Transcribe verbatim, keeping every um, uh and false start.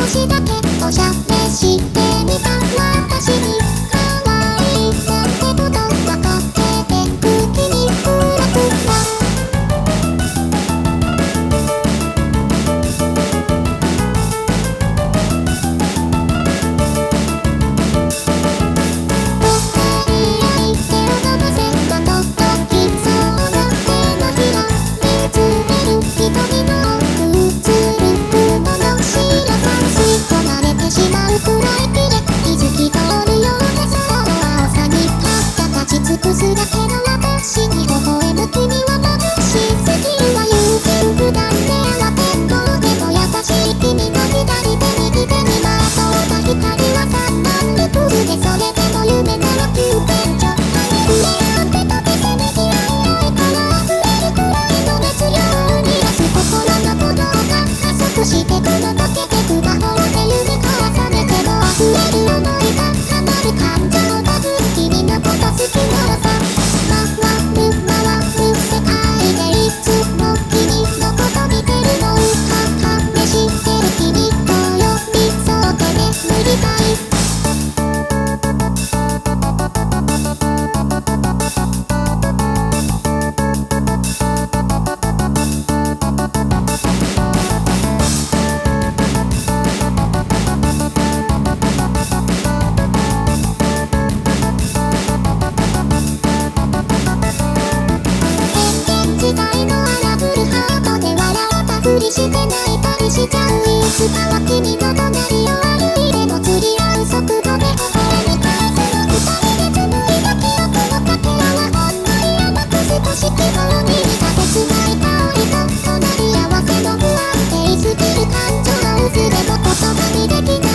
しだけおしゃれしてみた私に可愛いなんてこと分かっててく君フラフラくすだけの私に微笑む君は眩しすぎるわ優柔不断では結構でも優しい君の左手右手にまとった光はさんまんルプールでそれでも夢ならきゅうてんちょ触れ合ってとてせめぎ合いから溢れるくらいの熱量を生み出す心の鼓動が加速してくの溶けてく魔法で夢重ねても溢れる想いが叶る感情がぶ君のこと好きなのさして泣いたりしちゃういつかは君の隣を歩いても釣り合う速度で微笑み返すの二人で紡いだ記憶のかけらはほんのり甘く少し希望に似た切ない香りと隣り合わせの不安定すぎる感情の渦でも言葉にできない